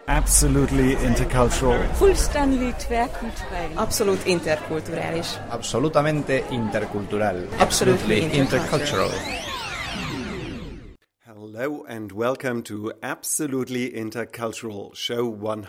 Absolutely intercultural. Fullständigt tvärkulturell. Absolut interkulturális. Absolutamente intercultural. Absolutely intercultural. Hello and welcome to Absolutely Intercultural, show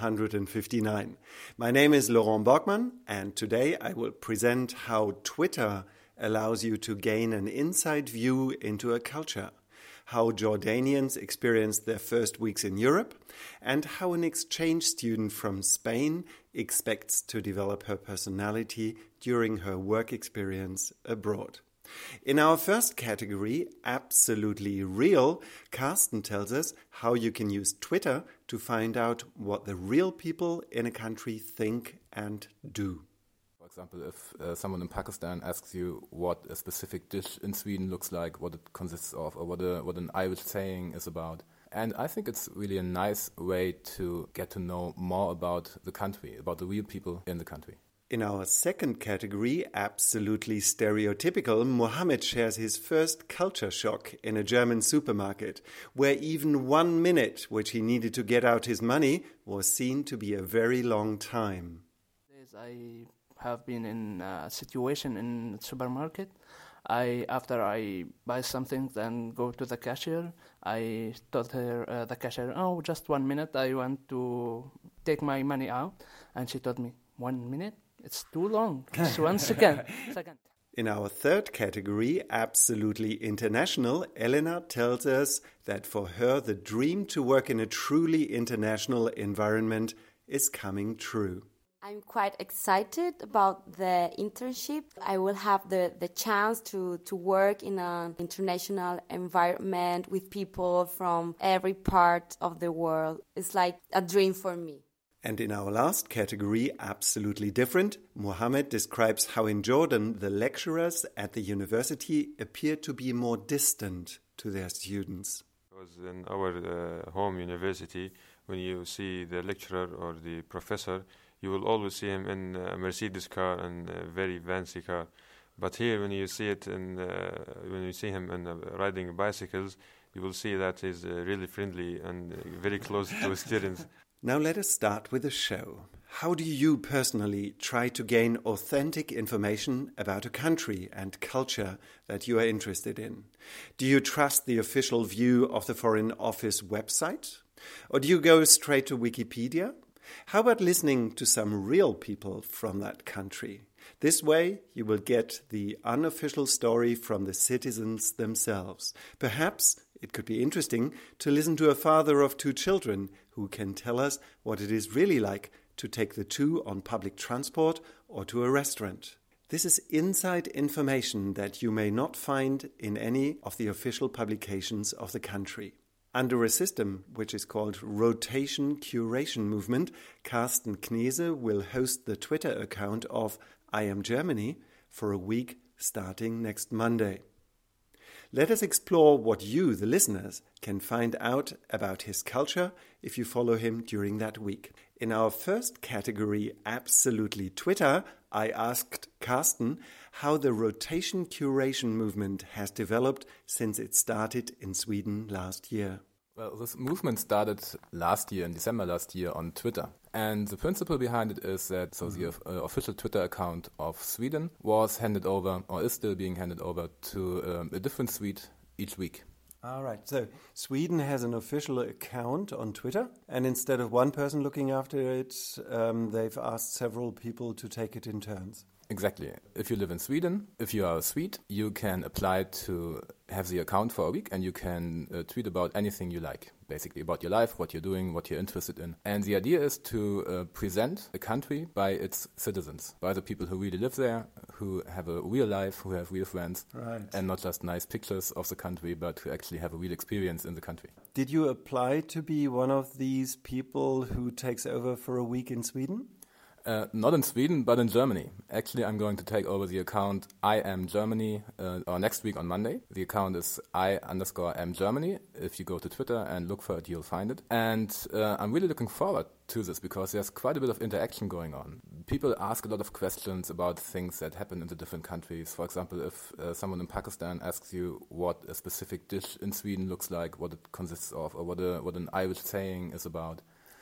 159. My name is Laurent Borgmann, and today I will present how Twitter allows you to gain an inside view into a culture, how Jordanians experienced their first weeks in Europe, and how an exchange student from Spain expects to develop her personality during her work experience abroad. In our first category, Absolutely Real, Carsten tells us how you can use Twitter to find out what the real people in a country think and do. For example, if someone in Pakistan asks you what a specific dish in Sweden looks like, what it consists of, or what an Irish saying is about. And I think it's really a nice way to get to know more about the country, about the real people in the country. In our second category, Absolutely Stereotypical, Mohammed shares his first culture shock in a German supermarket, where even 1 minute, which he needed to get out his money, was seen to be a very long time. I have been in a situation in the supermarket. After I buy something, then go to the cashier. I told her, the cashier, just 1 minute, I want to take my money out. And she told me, 1 minute? It's too long. Just 1 second. In our third category, Absolutely International, Elena tells us that for her the dream to work in a truly international environment is coming true. I'm quite excited about the internship. I will have the chance to work in an international environment with people from every part of the world. It's like a dream for me. And in our last category, Absolutely Different, Mohammed describes how in Jordan the lecturers at the university appear to be more distant to their students. Because in our home university, when you see the lecturer or the professor, you will always see him in a Mercedes car and a very fancy car. But here, when you see him riding bicycles, you will see that he's really friendly and very close to students. Now let us start with the show. How do you personally try to gain authentic information about a country and culture that you are interested in? Do you trust the official view of the Foreign Office website? Or do you go straight to Wikipedia? How about listening to some real people from that country? This way you will get the unofficial story from the citizens themselves. Perhaps it could be interesting to listen to a father of 2 children who can tell us what it is really like to take the 2 on public transport or to a restaurant. This is inside information that you may not find in any of the official publications of the country. Under a system which is called Rotation Curation Movement, Carsten Knese will host the Twitter account of I Am Germany for a week starting next Monday. Let us explore what you, the listeners, can find out about his culture if you follow him during that week. In our first category, Absolutely Twitter, I asked Carsten how the Rotation Curation Movement has developed since it started in Sweden last year. Well, this movement started last year, in December last year, on Twitter. And the principle behind it is that the official Twitter account of Sweden was handed over, or is still being handed over, to a different Swede each week. All right, so Sweden has an official account on Twitter, and instead of one person looking after it, they've asked several people to take it in turns. Exactly. If you live in Sweden, if you are a Swede, you can apply to have the account for a week and you can tweet about anything you like, basically about your life, what you're doing, what you're interested in. And the idea is to present a country by its citizens, by the people who really live there, who have a real life, who have real friends, right, and not just nice pictures of the country, but who actually have a real experience in the country. Did you apply to be one of these people who takes over for a week in Sweden? Not in Sweden, but in Germany. Actually, I'm going to take over the account I Am Germany or next week on Monday. The account is I_am Germany. If you go to Twitter and look for it, you'll find it. And I'm really looking forward to this because there's quite a bit of interaction going on. People ask a lot of questions about things that happen in the different countries. For example, if someone in Pakistan asks you what a specific dish in Sweden looks like, what it consists of, or what an Irish saying is about.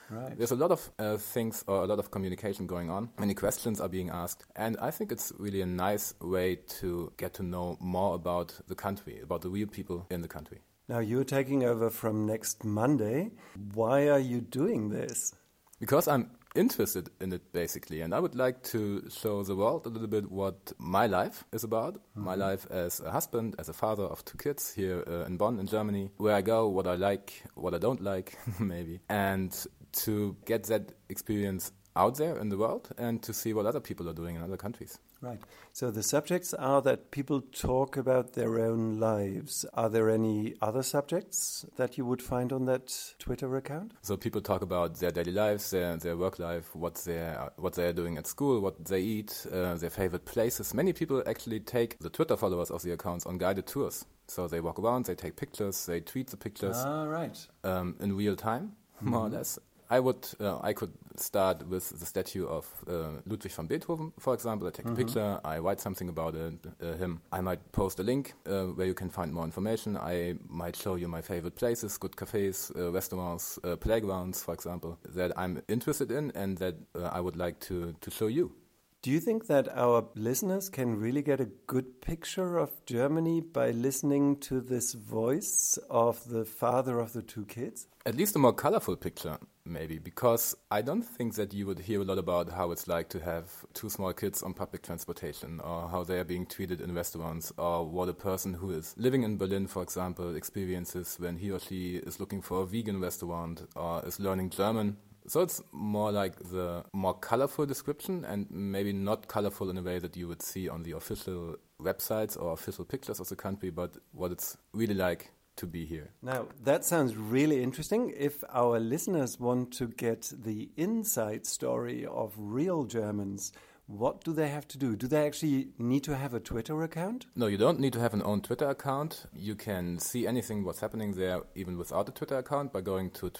Right. There's a lot of things or a lot of communication going on. Many questions are being asked. And I think it's really a nice way to get to know more about the country, about the real people in the country. Now, you're taking over from next Monday. Why are you doing this? Because I'm interested in it, basically, and I would like to show the world a little bit what my life is about. Mm-hmm. My life as a husband, as a father of 2 kids here in Bonn, in Germany, where I go, what I like, what I don't like, maybe, and to get that experience out there in the world and to see what other people are doing in other countries. Right. So the subjects are that people talk about their own lives. Are there any other subjects that you would find on that Twitter account? So people talk about their daily lives, their work life, what they are doing at school, what they eat, their favorite places. Many people actually take the Twitter followers of the accounts on guided tours. So they walk around, they take pictures, they tweet the pictures in real time, more or less. I could start with the statue of Ludwig van Beethoven, for example. I take a picture, I write something about him. I might post a link where you can find more information. I might show you my favorite places, good cafes, restaurants, playgrounds, for example, that I'm interested in and that I would like to show you. Do you think that our listeners can really get a good picture of Germany by listening to this voice of the father of the 2 kids? At least a more colorful picture, maybe, because I don't think that you would hear a lot about how it's like to have 2 small kids on public transportation or how they are being treated in restaurants or what a person who is living in Berlin, for example, experiences when he or she is looking for a vegan restaurant or is learning German. So it's more like the more colorful description and maybe not colorful in a way that you would see on the official websites or official pictures of the country, but what it's really like to be here. Now, that sounds really interesting. If our listeners want to get the inside story of real Germans, what do they have to do? Do they actually need to have a Twitter account? No, you don't need to have an own Twitter account. You can see anything what's happening there even without a Twitter account by going to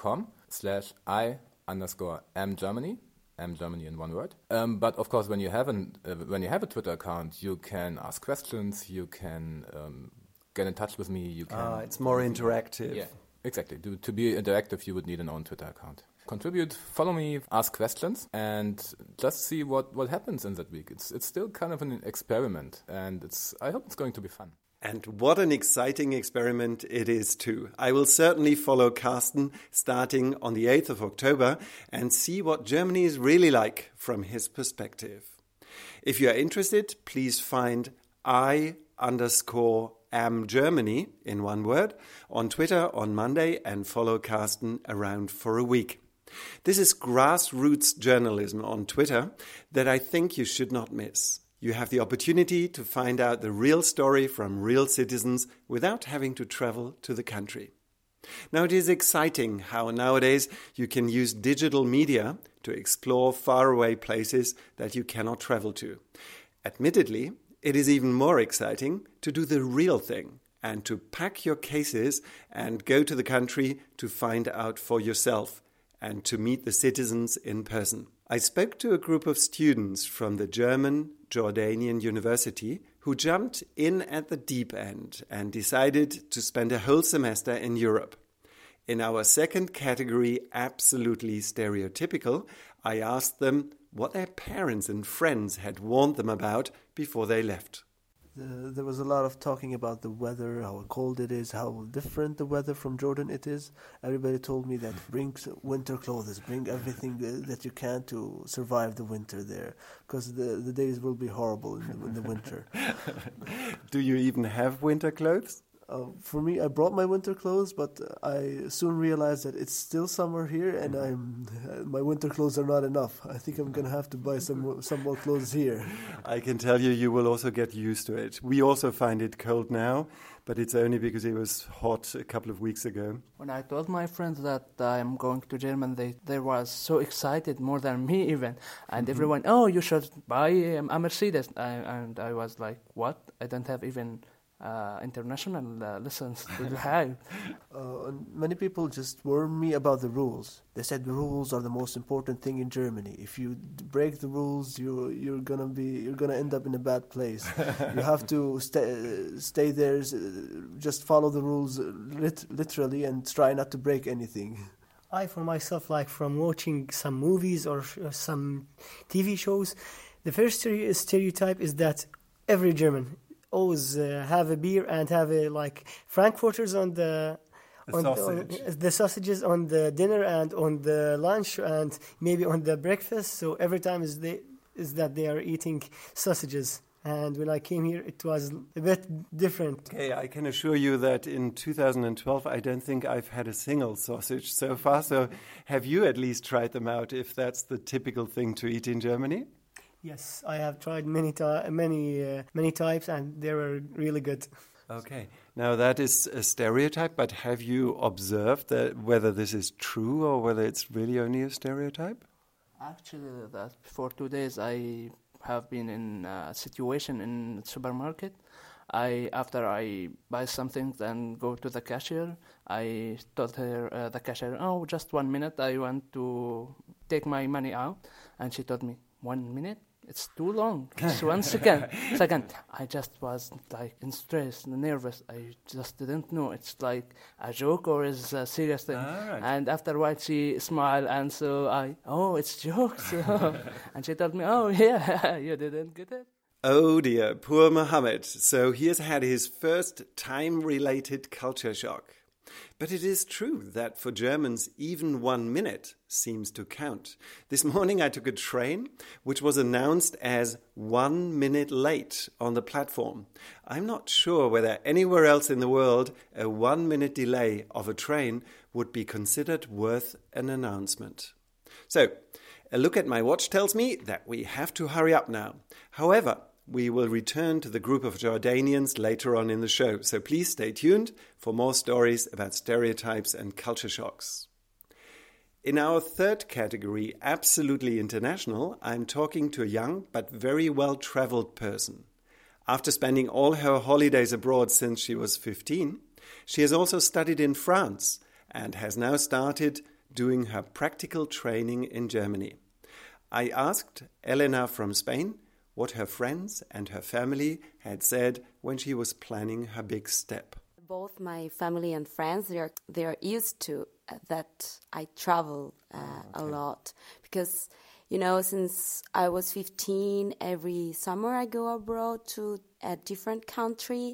twitter.com/I_am_Germany. am Germany in one word. But of course, when you have a Twitter account, you can ask questions, you can get in touch with me. You can. It's more interactive. Yeah, exactly. To be interactive, you would need an own Twitter account. Contribute, follow me, ask questions, and just see what happens in that week. It's still kind of an experiment, and I hope it's going to be fun. And what an exciting experiment it is too. I will certainly follow Carsten starting on the 8th of October and see what Germany is really like from his perspective. If you are interested, please find I_am Germany in one word on Twitter on Monday and follow Carsten around for a week. This is grassroots journalism on Twitter that I think you should not miss. You have the opportunity to find out the real story from real citizens without having to travel to the country. Now, it is exciting how nowadays you can use digital media to explore faraway places that you cannot travel to. Admittedly, it is even more exciting to do the real thing and to pack your cases and go to the country to find out for yourself and to meet the citizens in person. I spoke to a group of students from the German Jordanian University who jumped in at the deep end and decided to spend a whole semester in Europe. In our second category, absolutely stereotypical, I asked them what their parents and friends had warned them about before they left. There was a lot of talking about the weather, how cold it is, how different the weather from Jordan it is. Everybody told me that bring winter clothes, bring everything that you can to survive the winter there, because the days will be horrible in the winter. Do you even have winter clothes? For me, I brought my winter clothes, but I soon realized that it's still summer here, and my winter clothes are not enough. I think I'm going to have to buy some more clothes here. I can tell you will also get used to it. We also find it cold now, but it's only because it was hot a couple of weeks ago. When I told my friends that I'm going to Germany, they were so excited, more than me even. And everyone, you should buy a Mercedes. And I was like, what? I don't have even international lessons to have. Many people just warned me about the rules. They said the rules are the most important thing in Germany. If you break the rules, you're gonna end up in a bad place. You have to stay there, just follow the rules literally, and try not to break anything. I, for myself, like from watching some movies or some TV shows, the first stereotype is that every German always have a beer and have a Frankfurters on the sausages on the dinner and on the lunch and maybe on the breakfast. So every time is that they are eating sausages. And when I came here, it was a bit different. Okay, I can assure you that in 2012, I don't think I've had a single sausage so far. So have you at least tried them out, if that's the typical thing to eat in Germany? Yes, I have tried many types, and they were really good. Okay, now that is a stereotype, but have you observed that whether this is true or whether it's really only a stereotype? Actually, that for 2 days I have been in a situation in the supermarket. After I buy something, then go to the cashier. I told her, the cashier, "Oh, just 1 minute. I want to take my money out." And she told me, 1 minute? It's too long. Just 1 second. I just was in stress, nervous. I just didn't know. It's like a joke or is a serious thing. Right. And afterwards she smiled, and so it's jokes. And she told me, "Oh yeah, you didn't get it." Oh dear, poor Mohammed. So he has had his first time-related culture shock. But it is true that for Germans, even 1 minute seems to count. This morning I took a train which was announced as 1 minute late on the platform. I'm not sure whether anywhere else in the world a 1 minute delay of a train would be considered worth an announcement. So, a look at my watch tells me that we have to hurry up now. However, we will return to the group of Jordanians later on in the show, so please stay tuned for more stories about stereotypes and culture shocks. In our third category, Absolutely International, I'm talking to a young but very well-traveled person. After spending all her holidays abroad since she was 15, she has also studied in France and has now started doing her practical training in Germany. I asked Elena from Spain what her friends and her family had said when she was planning her big step. Both my family and friends, they are used to that I travel a lot because, since I was 15, every summer I go abroad to a different country.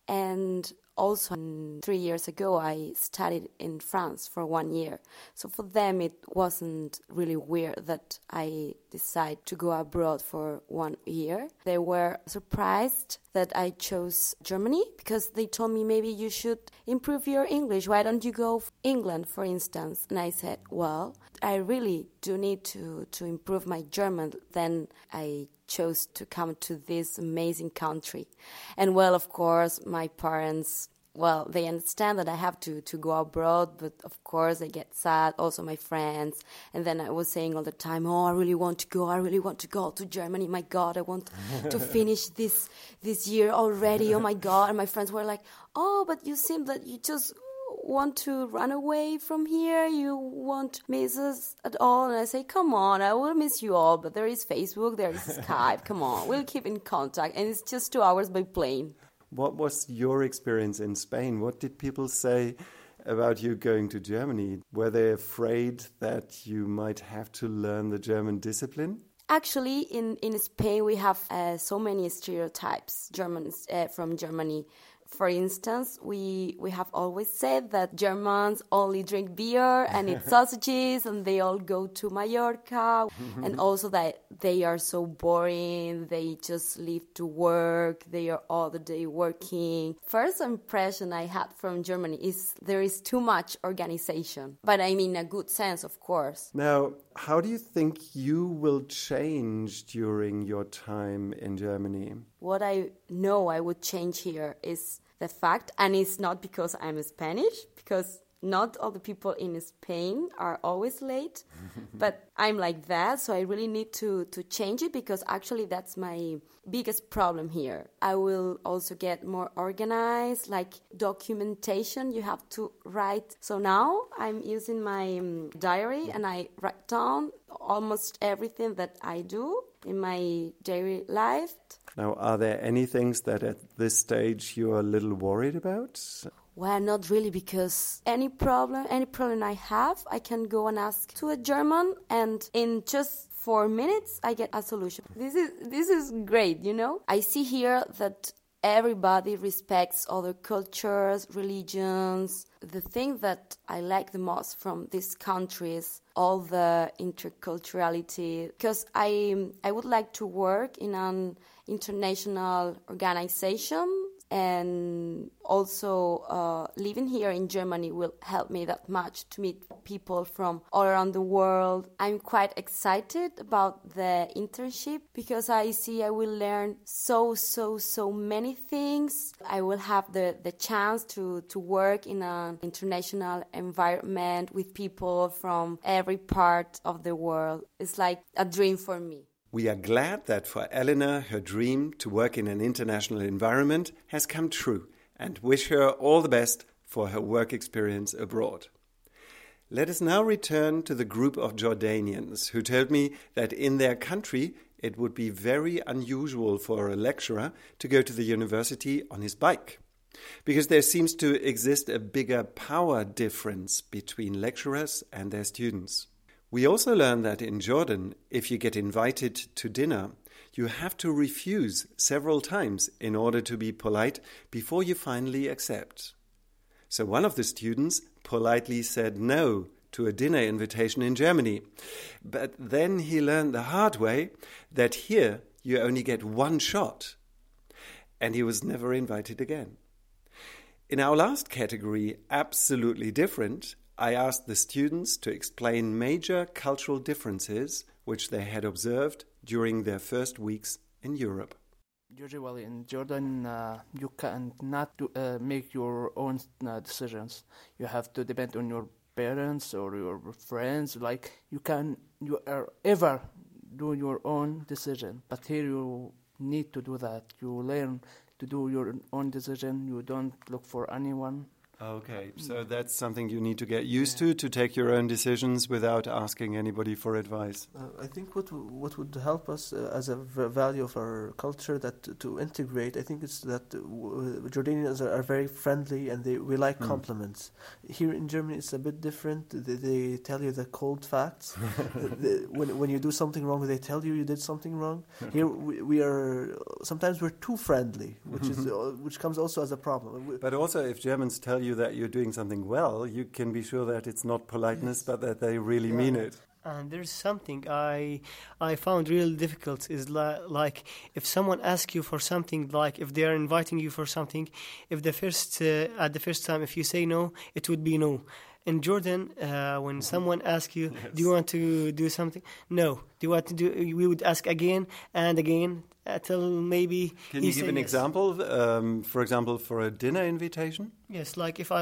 And also 3 years ago, I studied in France for 1 year. So for them, it wasn't really weird that I decided to go abroad for 1 year. They were surprised that I chose Germany because they told me maybe you should improve your English. Why don't you go to England, for instance? And I said, well, I really do need to improve my German. Then I chose to come to this amazing country. And well, of course, my parents, they understand that I have to go abroad, but of course they get sad, also my friends. And then I was saying all the time, I really want to go to Germany. My God, I want to finish this year already. Oh my God. And my friends were like, but you seem that you just want to run away from here, you won't miss us at all. And I say, come on, I will miss you all, but there is Facebook, there is Skype, come on, we'll keep in contact, and it's just 2 hours by plane. What was your experience in Spain? What did people say about you going to Germany? Were they afraid that you might have to learn the German discipline? Actually, in Spain, we have so many stereotypes from Germany. For instance, we have always said that Germans only drink beer and eat sausages and they all go to Mallorca, and also that they are so boring, they just live to work, they are all the day working. First impression I had from Germany is there is too much organization, but I mean a good sense, of course. Now, how do you think you will change during your time in Germany? What I know I would change here is the fact, and it's not because I'm Spanish, because not all the people in Spain are always late, but I'm like that, so I really need to change it because actually that's my biggest problem here. I will also get more organized, like documentation you have to write. So now I'm using my diary and I write down almost everything that I do in my daily life. Now, are there any things that at this stage you are a little worried about? Well, not really, because any problem I have, I can go and ask to a German, and in just 4 minutes, I get a solution. This is great, you know? I see here that everybody respects other cultures, religions. The thing that I like the most from this country is all the interculturality, because I would like to work in an international organization, and also living here in Germany will help me that much to meet people from all around the world. I'm quite excited about the internship because I see I will learn so many things. I will have the chance to work in an international environment with people from every part of the world. It's like a dream for me. We are glad that for Eleanor, her dream to work in an international environment has come true, and wish her all the best for her work experience abroad. Let us now return to the group of Jordanians who told me that in their country it would be very unusual for a lecturer to go to the university on his bike, because there seems to exist a bigger power difference between lecturers and their students. We also learned that in Jordan, if you get invited to dinner, you have to refuse several times in order to be polite before you finally accept. So one of the students politely said no to a dinner invitation in Germany. But then he learned the hard way that here you only get one shot. And he was never invited again. In our last category, absolutely different, I asked the students to explain major cultural differences which they had observed during their first weeks in Europe. Usually in Jordan, you cannot make your own decisions. You have to depend on your parents or your friends. Like you are ever do your own decision. But here you need to do that. You learn to do your own decision. You don't look for anyone. Okay, so that's something you need to get used to take your own decisions without asking anybody for advice. I think what would help us as a value of our culture that to integrate, I think it's that Jordanians are very friendly and we like compliments. Here in Germany it's a bit different. They tell you the cold facts. When you do something wrong, they tell you did something wrong. Here sometimes we're too friendly, which comes also as a problem. But also if Germans tell you that you're doing something well, you can be sure that it's not politeness, but that they really mean it. And there's something I found real difficult is like if someone asks you for something, like if they are inviting you for something, if at the first time if you say no, it would be no. In Jordan, when someone asks you, do you want to do something? No. Do you want to do? We would ask again and again until maybe. Can you give an example? For example, for a dinner invitation? Yes, like if I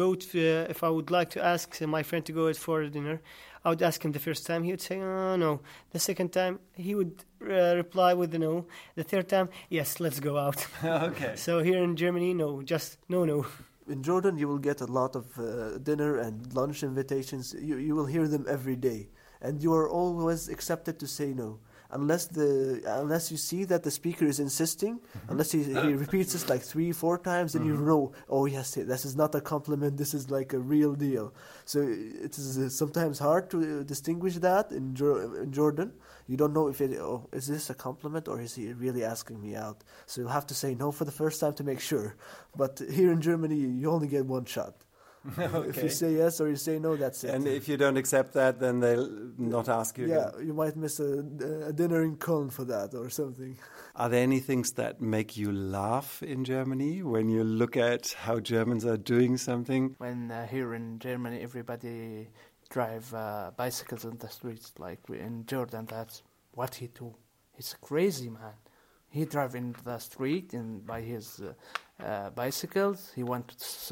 would like to ask my friend to go out for dinner, I would ask him the first time. He would say, "Oh no." The second time, he would reply with a no. The third time, yes, let's go out. Okay. So here in Germany, no, just no. In Jordan, you will get a lot of dinner and lunch invitations. You will hear them every day, and you are always accepted to say no, unless you see that the speaker is insisting. Unless he repeats this like 3-4 times, then you know, oh yes, this is not a compliment. This is like a real deal. So it is sometimes hard to distinguish that in Jordan. You don't know if is this a compliment or is he really asking me out? So you'll have to say no for the first time to make sure. But here in Germany, you only get one shot. Okay. If you say yes or you say no, that's it. And if you don't accept that, then they'll not ask you again. You might miss a dinner in Köln for that or something. Are there any things that make you laugh in Germany when you look at how Germans are doing something? When here in Germany, everybody drive bicycles in the streets, like in Jordan, that's what he do. He's a crazy man. He drive in the street and by his bicycles. He went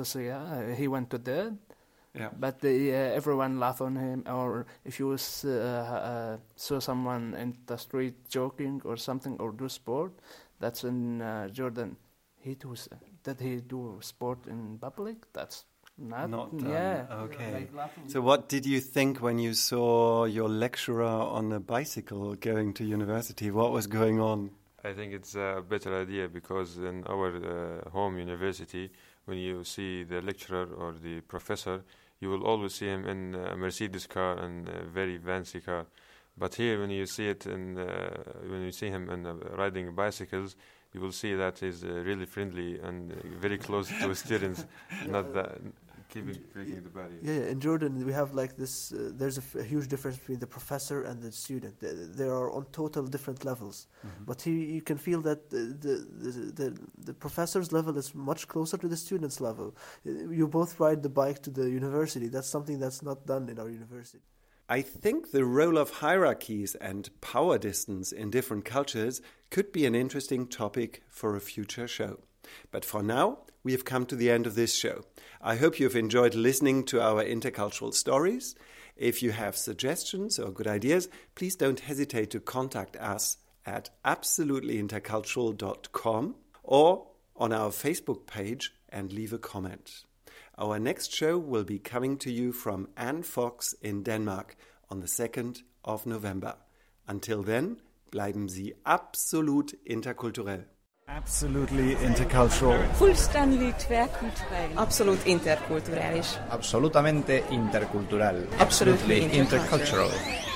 to dead. Yeah. But everyone laugh on him. Or if you saw someone in the street joking or something or do sport, that's in Jordan. Did he do sport in public? That's not done. Yeah. Okay. So what did you think when you saw your lecturer on a bicycle going to university? What was going on? I think it's a better idea because in our home university, when you see the lecturer or the professor, you will always see him in a Mercedes car and a very fancy car. But here, when you see it when you see him riding bicycles, you will see that he's really friendly and very close to his students, not that breaking the barrier. Yeah, in Jordan we have like this. There's a huge difference between the professor and the student. They are on total different levels. Mm-hmm. But here you can feel that the professor's level is much closer to the student's level. You both ride the bike to the university. That's something that's not done in our university. I think the role of hierarchies and power distance in different cultures could be an interesting topic for a future show. But for now, we have come to the end of this show. I hope you've enjoyed listening to our intercultural stories. If you have suggestions or good ideas, please don't hesitate to contact us at absolutelyintercultural.com or on our Facebook page and leave a comment. Our next show will be coming to you from Anne Fox in Denmark on the 2nd of November. Until then, bleiben Sie absolut interkulturell. Absolutely intercultural. Fullständigt tvärkulturell. Absolut interkulturális. Absolutamente intercultural. Absolutely intercultural.